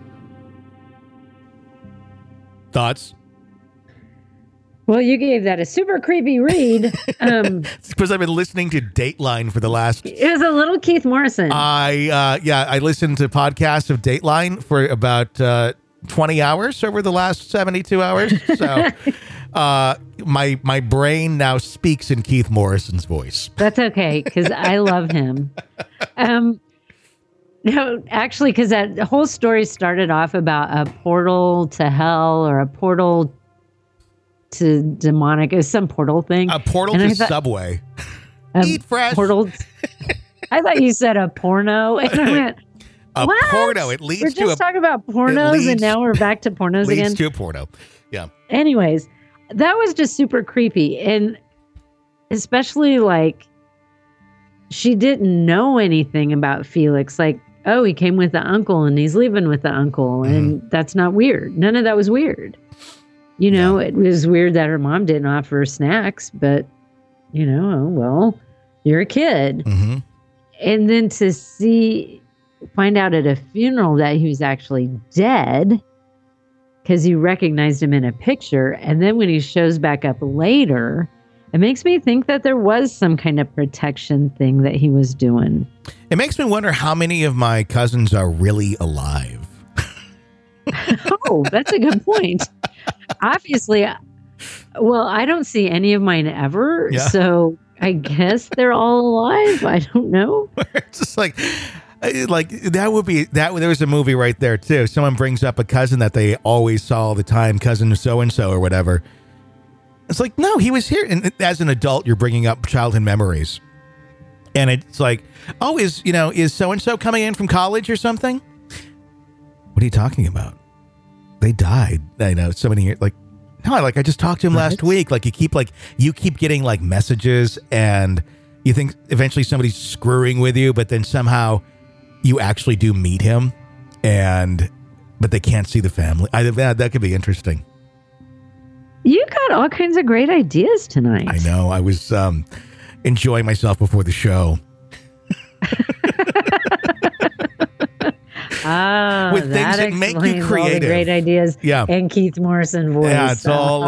Thoughts? Well, you gave that a super creepy read. It's because I've been listening to Dateline for the last... It was a little Keith Morrison. I listened to podcasts of Dateline for about 20 hours over the last 72 hours. So my brain now speaks in Keith Morrison's voice. That's okay, because I love him. No, actually, because that whole story started off about a portal to hell or a portal to demonic. It was some portal thing. A portal to Subway. Eat fresh. Portal. I thought you said a porno. And I went, a what? porno. It leads to We're just talking about pornos, and now we're back to pornos leads again. to a porno. Yeah. Anyways, that was just super creepy. And especially like she didn't know anything about Felix. Like, oh, he came with the uncle and he's leaving with the uncle. And that's not weird. None of that was weird. You know, it was weird that her mom didn't offer her snacks, but, you know, oh, well, you're a kid. Mm-hmm. And then to find out at a funeral that he was actually dead because you recognized him in a picture. And then when he shows back up later, it makes me think that there was some kind of protection thing that he was doing. It makes me wonder how many of my cousins are really alive. Oh, that's a good point. Obviously, well, I don't see any of mine ever. Yeah. So I guess they're all alive. I don't know. It's just like that would be that. There was a movie right there too. Someone brings up a cousin that they always saw all the time, cousin so and so or whatever. It's like, no, he was here. And as an adult, you're bringing up childhood memories, and it's like, oh, is so and so coming in from college or something? What are you talking about? They died. I know so many years. Like, no, I just talked to him last week. Like you keep getting like messages, and you think eventually somebody's screwing with you, but then somehow you actually do meet him, but they can't see the family. That could be interesting. You got all kinds of great ideas tonight. I know. I was enjoying myself before the show. With things that make you creative. All the great ideas. Yeah. And Keith Morrison voice. Yeah, it's all,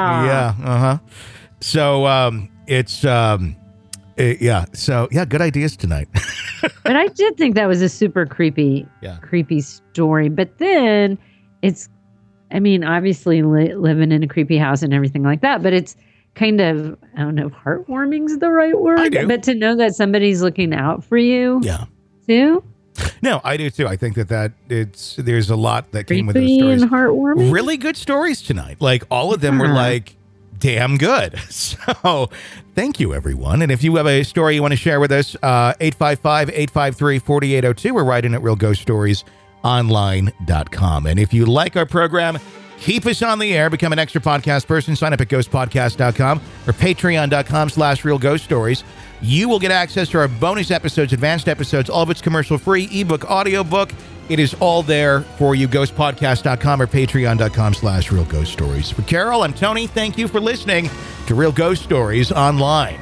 So So, good ideas tonight. But I did think that was a super creepy story. But then obviously living in a creepy house and everything like that, but it's kind of, I don't know if heartwarming is the right word, I do. But to know that somebody's looking out for you. Yeah. Too. No, I do too. I think there's a lot that came with creepy those stories. And heartwarming. Really good stories tonight. Like all of them were like damn good. So thank you, everyone. And if you have a story you want to share with us, 855-853-4802. We're writing at realghoststoriesonline.com. And if you like our program, keep us on the air, become an extra podcast person, sign up at ghostpodcast.com or patreon.com/realghoststories. You will get access to our bonus episodes, advanced episodes, all of it's commercial-free, ebook, audiobook. It is all there for you, ghostpodcast.com or patreon.com/realghoststories. For Carol, I'm Tony. Thank you for listening to Real Ghost Stories Online.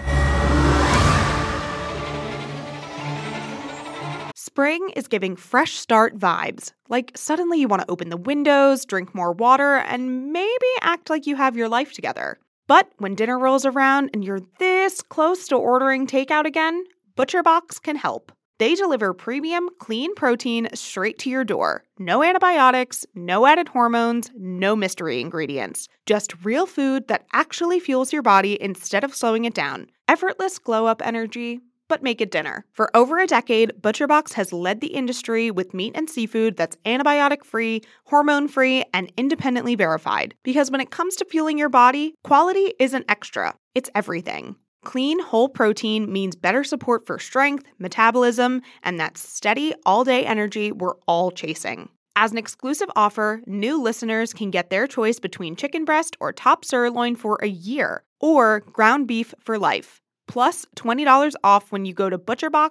Spring is giving fresh start vibes. Like suddenly you want to open the windows, drink more water, and maybe act like you have your life together. But when dinner rolls around and you're this close to ordering takeout again, ButcherBox can help. They deliver premium, clean protein straight to your door. No antibiotics, no added hormones, no mystery ingredients. Just real food that actually fuels your body instead of slowing it down. Effortless glow-up energy, but make it dinner. For over a decade, ButcherBox has led the industry with meat and seafood that's antibiotic-free, hormone-free, and independently verified. Because when it comes to fueling your body, quality isn't extra, it's everything. Clean, whole protein means better support for strength, metabolism, and that steady, all-day energy we're all chasing. As an exclusive offer, new listeners can get their choice between chicken breast or top sirloin for a year, or ground beef for life. Plus $20 off when you go to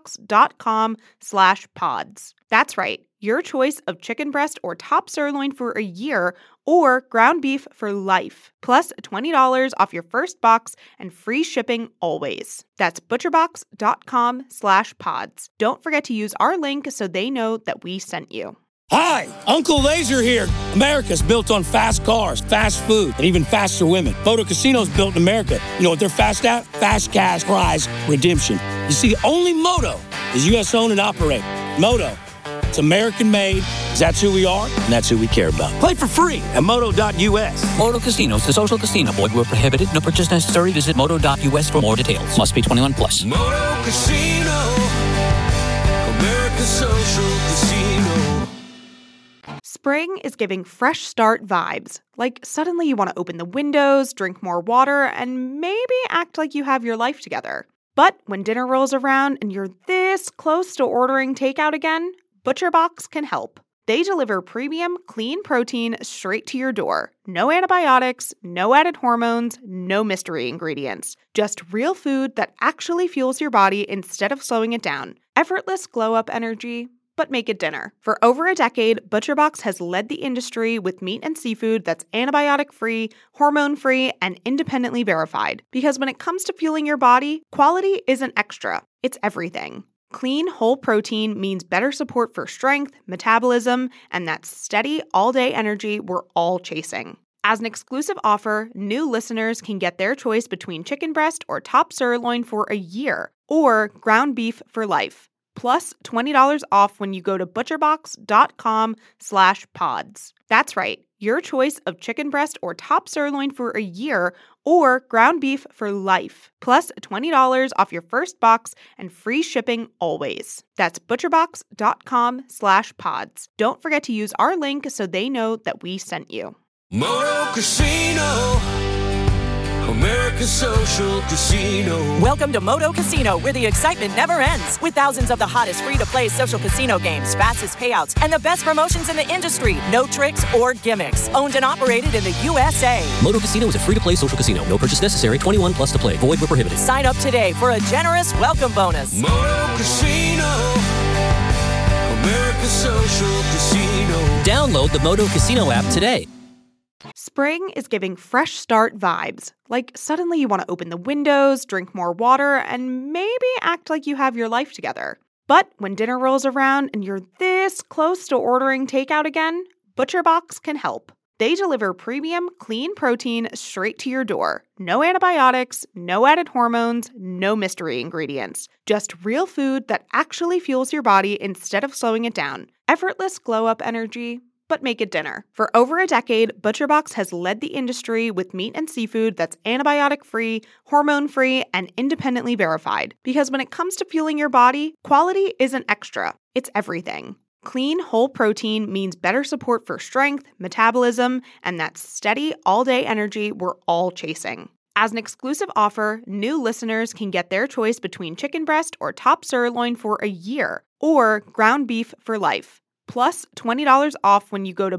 butcherbox.com/pods. That's right, your choice of chicken breast or top sirloin for a year or ground beef for life. Plus $20 off your first box and free shipping always. That's butcherbox.com/pods. Don't forget to use our link so they know that we sent you. Hi, Uncle Laser here. America's built on fast cars, fast food, and even faster women. Moto Casino's built in America. You know what they're fast at? Fast cash prize redemption. You see, only Moto is U.S. owned and operated. Moto, it's American made, 'cause that's who we are, and that's who we care about. Play for free at moto.us. Moto Casinos, the social casino. Void where prohibited. No purchase necessary. Visit moto.us for more details. Must be 21 plus. Moto Casino, America's social casino. Spring is giving fresh start vibes. Like suddenly you want to open the windows, drink more water, and maybe act like you have your life together. But when dinner rolls around and you're this close to ordering takeout again, ButcherBox can help. They deliver premium, clean protein straight to your door. No antibiotics, no added hormones, no mystery ingredients. Just real food that actually fuels your body instead of slowing it down. Effortless glow-up energy, but make it dinner. For over a decade, ButcherBox has led the industry with meat and seafood that's antibiotic-free, hormone-free, and independently verified. Because when it comes to fueling your body, quality isn't extra, it's everything. Clean, whole protein means better support for strength, metabolism, and that steady, all-day energy we're all chasing. As an exclusive offer, new listeners can get their choice between chicken breast or top sirloin for a year, or ground beef for life. Plus $20 off when you go to butcherbox.com/pods. That's right, your choice of chicken breast or top sirloin for a year, or ground beef for life. Plus $20 off your first box and free shipping always. That's butcherbox.com/pods. Don't forget to use our link so they know that we sent you. Moto Casino, America's social casino. Welcome to Moto Casino, where the excitement never ends. With thousands of the hottest free-to-play social casino games, fastest payouts, and the best promotions in the industry. No tricks or gimmicks. Owned and operated in the USA. Moto Casino is a free-to-play social casino. No purchase necessary. 21 plus to play. Void where prohibited. Sign up today for a generous welcome bonus. Moto Casino, America's social casino. Download the Moto Casino app today. Spring is giving fresh start vibes. Like suddenly you want to open the windows, drink more water, and maybe act like you have your life together. But when dinner rolls around and you're this close to ordering takeout again, ButcherBox can help. They deliver premium, clean protein straight to your door. No antibiotics, no added hormones, no mystery ingredients. Just real food that actually fuels your body instead of slowing it down. Effortless glow-up energy, but make it dinner. For over a decade, ButcherBox has led the industry with meat and seafood that's antibiotic-free, hormone-free, and independently verified. Because when it comes to fueling your body, quality isn't extra, it's everything. Clean, whole protein means better support for strength, metabolism, and that steady, all-day energy we're all chasing. As an exclusive offer, new listeners can get their choice between chicken breast or top sirloin for a year, or ground beef for life. Plus $20 off when you go to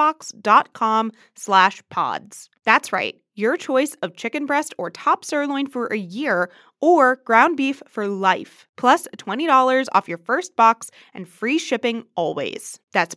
butcherbox.com/pods. That's right, your choice of chicken breast or top sirloin for a year, or ground beef for life. Plus $20 off your first box and free shipping always. That's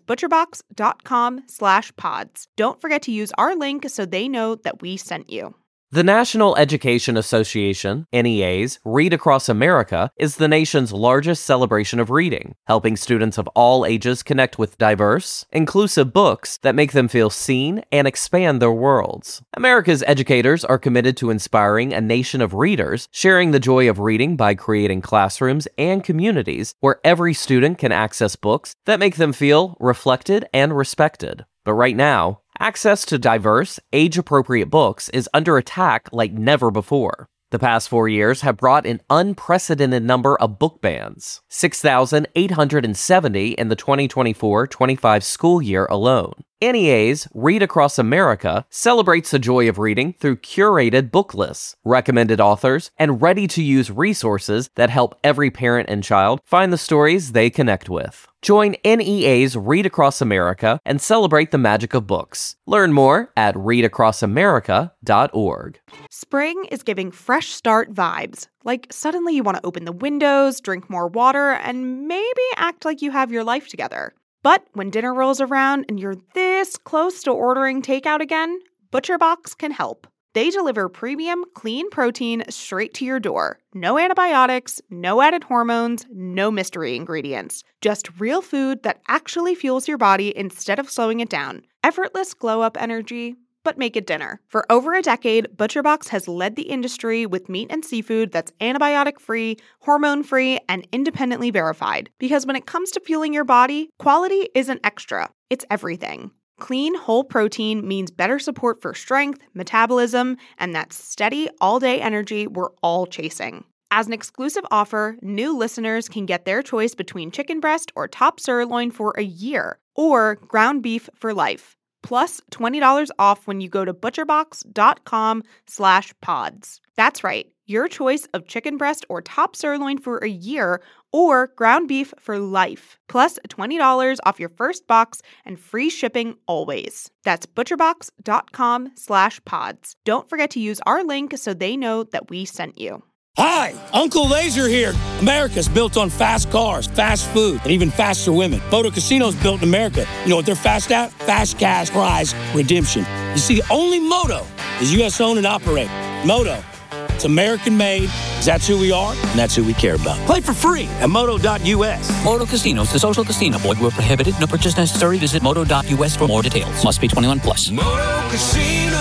butcherbox.com/pods. Don't forget to use our link so they know that we sent you. The National Education Association, NEA's Read Across America, is the nation's largest celebration of reading, helping students of all ages connect with diverse, inclusive books that make them feel seen and expand their worlds. America's educators are committed to inspiring a nation of readers, sharing the joy of reading by creating classrooms and communities where every student can access books that make them feel reflected and respected. But right now, access to diverse, age-appropriate books is under attack like never before. The past 4 years have brought an unprecedented number of book bans, 6,870 in the 2024-25 school year alone. NEA's Read Across America celebrates the joy of reading through curated book lists, recommended authors, and ready-to-use resources that help every parent and child find the stories they connect with. Join NEA's Read Across America and celebrate the magic of books. Learn more at readacrossamerica.org. Spring is giving fresh start vibes. Like suddenly you want to open the windows, drink more water, and maybe act like you have your life together. But when dinner rolls around and you're this close to ordering takeout again, ButcherBox can help. They deliver premium, clean protein straight to your door. No antibiotics, no added hormones, no mystery ingredients. Just real food that actually fuels your body instead of slowing it down. Effortless glow-up energy, but make it dinner. For over a decade, ButcherBox has led the industry with meat and seafood that's antibiotic-free, hormone-free, and independently verified. Because when it comes to fueling your body, quality isn't extra, it's everything. Clean, whole protein means better support for strength, metabolism, and that steady, all-day energy we're all chasing. As an exclusive offer, new listeners can get their choice between chicken breast or top sirloin for a year, or ground beef for life. Plus $20 off when you go to butcherbox.com/pods. That's right, your choice of chicken breast or top sirloin for a year, or ground beef for life. Plus $20 off your first box and free shipping always. That's butcherbox.com/pods. Don't forget to use our link so they know that we sent you. Hi, Uncle Laser here. America's built on fast cars, fast food, and even faster women. Moto Casino's built in America. You know what they're fast at? Fast cash prize redemption. You see, only Moto is U.S. owned and operated. Moto, it's American made. That's who we are, and that's who we care about. Play for free at moto.us. Moto Casinos, the social casino. Void where prohibited. No purchase necessary. Visit moto.us for more details. Must be 21 plus. Moto Casino,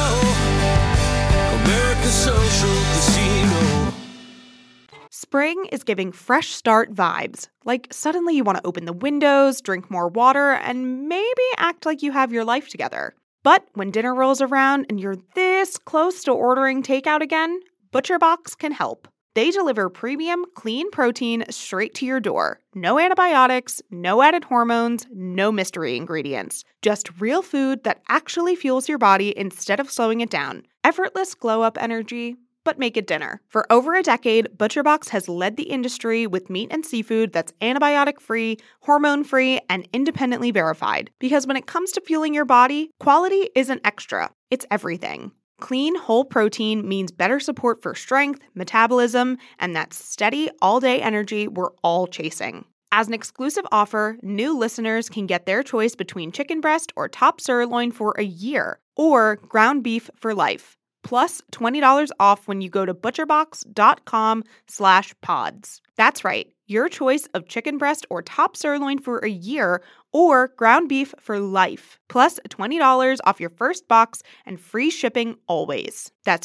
America's social casino. Spring is giving fresh start vibes. Like suddenly you want to open the windows, drink more water, and maybe act like you have your life together. But when dinner rolls around and you're this close to ordering takeout again, ButcherBox can help. They deliver premium, clean protein straight to your door. No antibiotics, no added hormones, no mystery ingredients. Just real food that actually fuels your body instead of slowing it down. Effortless glow-up energy, but make it dinner. For over a decade, ButcherBox has led the industry with meat and seafood that's antibiotic-free, hormone-free, and independently verified. Because when it comes to fueling your body, quality isn't extra, it's everything. Clean, whole protein means better support for strength, metabolism, and that steady, all-day energy we're all chasing. As an exclusive offer, new listeners can get their choice between chicken breast or top sirloin for a year, or ground beef for life. Plus $20 off when you go to butcherbox.com/pods. That's right, your choice of chicken breast or top sirloin for a year or ground beef for life. Plus $20 off your first box and free shipping always. That's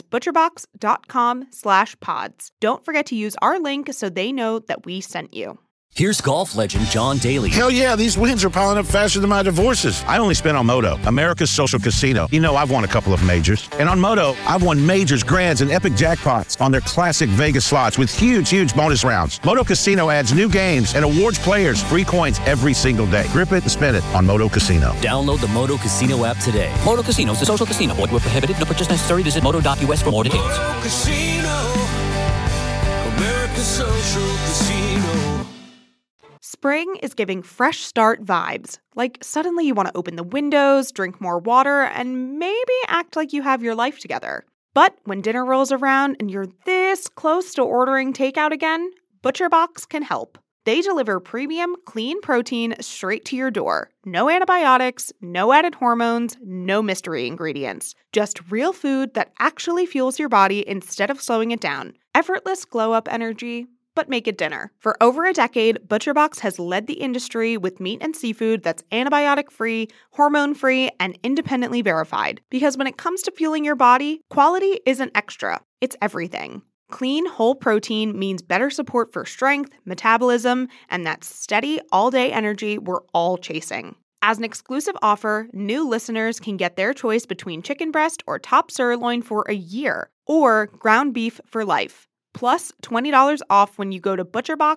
butcherbox.com/pods. Don't forget to use our link so they know that we sent you. Here's golf legend John Daly. Hell yeah, these wins are piling up faster than my divorces. I only spent on Moto, America's social casino. You know, I've won a couple of majors. And on Moto, I've won majors, grands, and epic jackpots on their classic Vegas slots with huge bonus rounds. Moto Casino adds new games and awards players free coins every single day. Grip it and spin it on Moto Casino. Download the Moto Casino app today. Moto Casinos, the social casino. Void where prohibited. No purchase necessary. Visit moto.us for more details. Moto Casino, America's social casino. Spring is giving fresh start vibes. Like suddenly you want to open the windows, drink more water, and maybe act like you have your life together. But when dinner rolls around and you're this close to ordering takeout again, ButcherBox can help. They deliver premium, clean protein straight to your door. No antibiotics, no added hormones, no mystery ingredients. Just real food that actually fuels your body instead of slowing it down. Effortless glow-up energy, but make it dinner. For over a decade, ButcherBox has led the industry with meat and seafood that's antibiotic-free, hormone-free, and independently verified. Because when it comes to fueling your body, quality isn't extra, it's everything. Clean, whole protein means better support for strength, metabolism, and that steady, all-day energy we're all chasing. As an exclusive offer, new listeners can get their choice between chicken breast or top sirloin for a year, or ground beef for life. Plus $20 off when you go to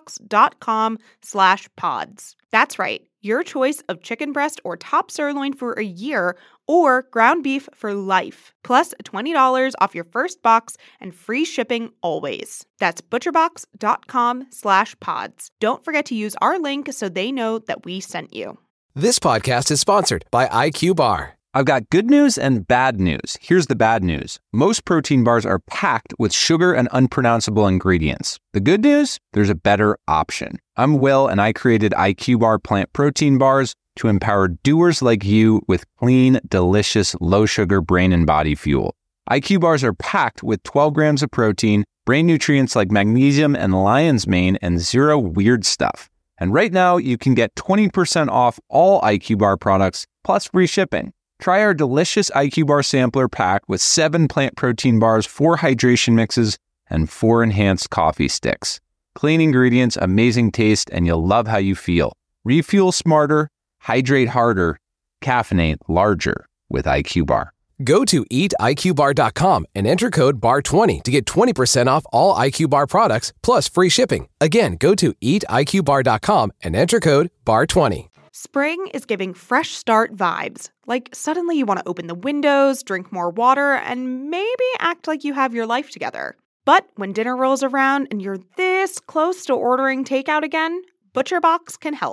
butcherbox.com/pods. That's right, your choice of chicken breast or top sirloin for a year or ground beef for life. Plus $20 off your first box and free shipping always. That's butcherbox.com/pods. Don't forget to use our link so they know that we sent you. This podcast is sponsored by IQ Bar. I've got good news and bad news. Here's the bad news. Most protein bars are packed with sugar and unpronounceable ingredients. The good news? There's a better option. I'm Will, and I created IQ Bar plant protein bars to empower doers like you with clean, delicious, low-sugar brain and body fuel. IQ Bars are packed with 12 grams of protein, brain nutrients like magnesium and lion's mane, and zero weird stuff. And right now, you can get 20% off all IQ Bar products, plus free shipping. Try our delicious IQ Bar sampler pack with 7 plant protein bars, 4 hydration mixes, and 4 enhanced coffee sticks. Clean ingredients, amazing taste, and you'll love how you feel. Refuel smarter, hydrate harder, caffeinate larger with IQ Bar. Go to eatiqbar.com and enter code BAR20 to get 20% off all IQ Bar products plus free shipping. Again, go to eatiqbar.com and enter code BAR20. Spring is giving fresh start vibes. Like suddenly you want to open the windows, drink more water, and maybe act like you have your life together. But when dinner rolls around and you're this close to ordering takeout again, ButcherBox can help.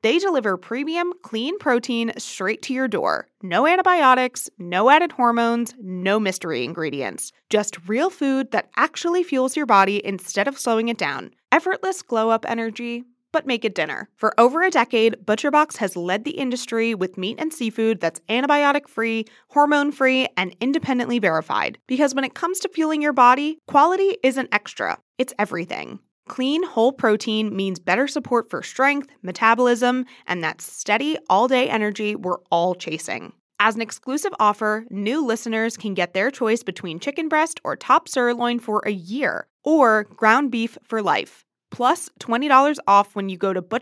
They deliver premium, clean protein straight to your door. No antibiotics, no added hormones, no mystery ingredients. Just real food that actually fuels your body instead of slowing it down. Effortless glow-up energy, but make it dinner. For over a decade, ButcherBox has led the industry with meat and seafood that's antibiotic-free, hormone-free, and independently verified. Because when it comes to fueling your body, quality isn't extra, it's everything. Clean, whole protein means better support for strength, metabolism, and that steady, all-day energy we're all chasing. As an exclusive offer, new listeners can get their choice between chicken breast or top sirloin for a year, or ground beef for life. Plus $20 off when you go to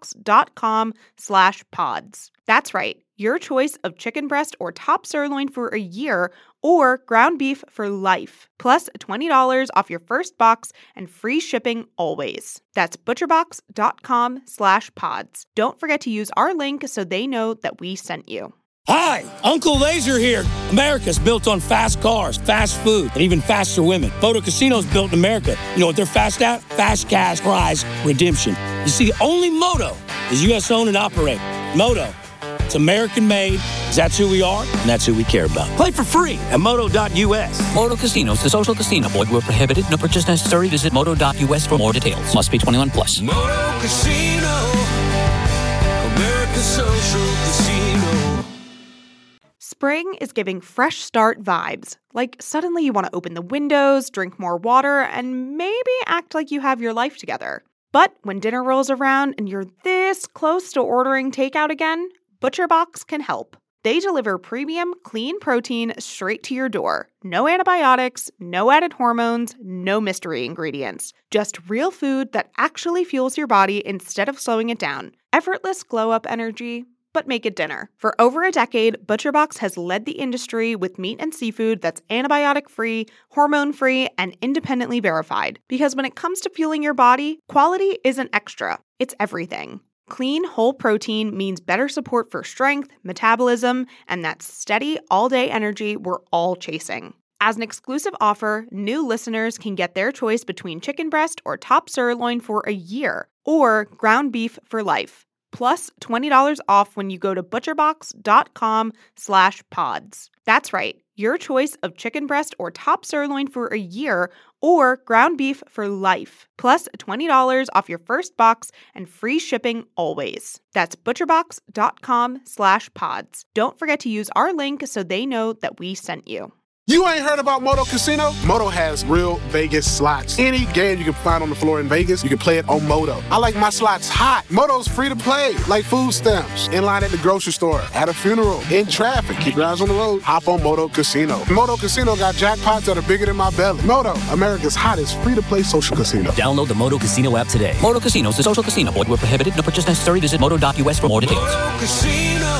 butcherbox.com/pods. That's right, your choice of chicken breast or top sirloin for a year or ground beef for life. Plus $20 off your first box and free shipping always. That's butcherbox.com/pods. Don't forget to use our link so they know that we sent you. Hi, Uncle Laser here. America's built on fast cars, fast food, and even faster women. Moto Casino's built in America. You know what they're fast at? Fast cash prize redemption. You see, only Moto is U.S. owned and operated. Moto, it's American made, 'cause that's who we are, and that's who we care about. Play for free at moto.us. Moto Casinos, the social casino. Void where prohibited. No purchase necessary. Visit moto.us for more details. Must be 21 plus. Moto Casino, America's social casino. Spring is giving fresh start vibes. Like suddenly you want to open the windows, drink more water, and maybe act like you have your life together. But when dinner rolls around and you're this close to ordering takeout again, ButcherBox can help. They deliver premium, clean protein straight to your door. No antibiotics, no added hormones, no mystery ingredients. Just real food that actually fuels your body instead of slowing it down. Effortless glow-up energy, but make it dinner. For over a decade, ButcherBox has led the industry with meat and seafood that's antibiotic-free, hormone-free, and independently verified. Because when it comes to fueling your body, quality isn't extra, it's everything. Clean, whole protein means better support for strength, metabolism, and that steady, all-day energy we're all chasing. As an exclusive offer, new listeners can get their choice between chicken breast or top sirloin for a year, or ground beef for life. Plus $20 off when you go to butcherbox.com/pods. That's right, your choice of chicken breast or top sirloin for a year or ground beef for life. Plus $20 off your first box and free shipping always. That's butcherbox.com/pods. Don't forget to use our link so they know that we sent you. You ain't heard about Moto Casino? Moto has real Vegas slots. Any game you can find on the floor in Vegas, you can play it on Moto. I like my slots hot. Moto's free to play, like food stamps. In line at the grocery store, at a funeral, in traffic. Keep your eyes on the road. Hop on Moto Casino. Moto Casino got jackpots that are bigger than my belly. Moto, America's hottest free-to-play social casino. Download the Moto Casino app today. Moto Casinos, the social casino. Void where prohibited. No purchase necessary. Visit moto.us for more details. Moto Casino,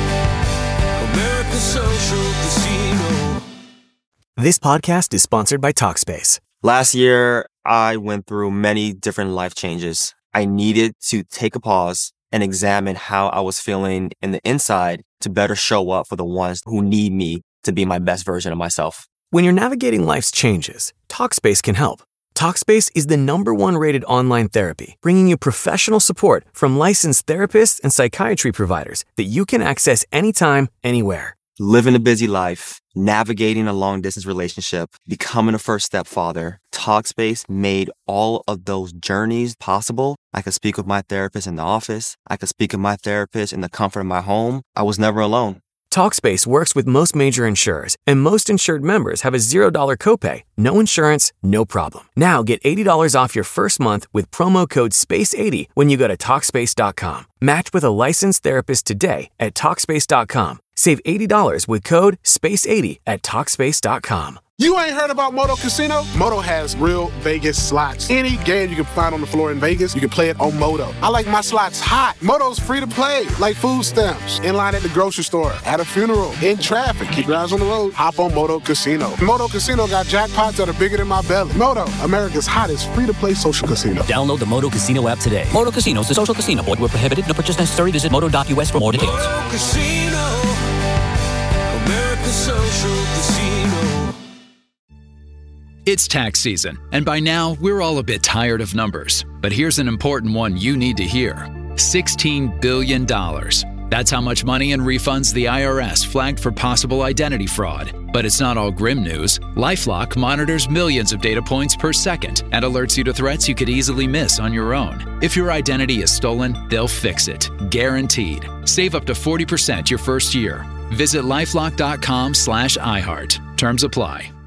America's social casino. This podcast is sponsored by Talkspace. Last year, I went through many different life changes. I needed to take a pause and examine how I was feeling in the inside to better show up for the ones who need me to be my best version of myself. When you're navigating life's changes, Talkspace can help. Talkspace is the #1 rated online therapy, bringing you professional support from licensed therapists and psychiatry providers that you can access anytime, anywhere. Living a busy life, navigating a long-distance relationship, becoming a first-step father, Talkspace made all of those journeys possible. I could speak with my therapist in the office. I could speak with my therapist in the comfort of my home. I was never alone. Talkspace works with most major insurers, and most insured members have a $0 copay. No insurance, no problem. Now get $80 off your first month with promo code SPACE80 when you go to Talkspace.com. Match with a licensed therapist today at Talkspace.com. Save $80 with code SPACE80 at Talkspace.com. You ain't heard about Moto Casino? Moto has real Vegas slots. Any game you can find on the floor in Vegas, you can play it on Moto. I like my slots hot. Moto's free to play, like food stamps. In line at the grocery store, at a funeral, in traffic. Keep your eyes on the road. Hop on Moto Casino. Moto Casino got jackpots that are bigger than my belly. Moto, America's hottest free-to-play social casino. Download the Moto Casino app today. Moto Casinos, the social casino. Void where prohibited. No purchase necessary. Visit moto.us for more details. Moto Casino, America's social casino. It's tax season, and by now, we're all a bit tired of numbers. But here's an important one you need to hear. $16 billion. That's how much money in refunds the IRS flagged for possible identity fraud. But it's not all grim news. LifeLock monitors millions of data points per second and alerts you to threats you could easily miss on your own. If your identity is stolen, they'll fix it. Guaranteed. Save up to 40% your first year. Visit LifeLock.com/iHeart. Terms apply.